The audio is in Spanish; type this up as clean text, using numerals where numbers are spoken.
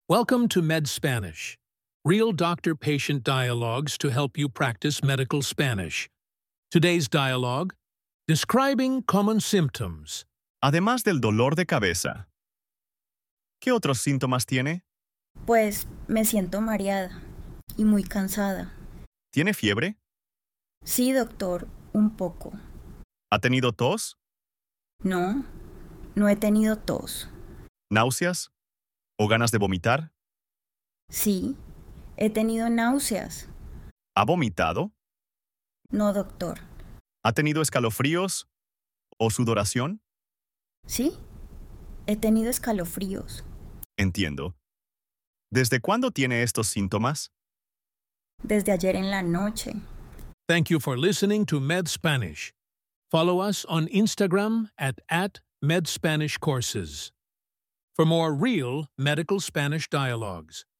Welcome to Med Spanish, real doctor-patient dialogues to help you practice medical Spanish. Today's dialogue, describing common symptoms. Además del dolor de cabeza, ¿qué otros síntomas tiene? Pues me siento mareada y muy cansada. ¿Tiene fiebre? Sí, doctor, un poco. ¿Ha tenido tos? No, no he tenido tos. ¿Náuseas? ¿O ganas de vomitar? Sí, he tenido náuseas. ¿Ha vomitado? No, doctor. ¿Ha tenido escalofríos? ¿O sudoración? Sí, he tenido escalofríos. Entiendo. ¿Desde cuándo tiene estos síntomas? Desde ayer en la noche. Thank you for listening to Med Spanish. Follow us on Instagram at @MedSpanishCourses for more real medical Spanish dialogues.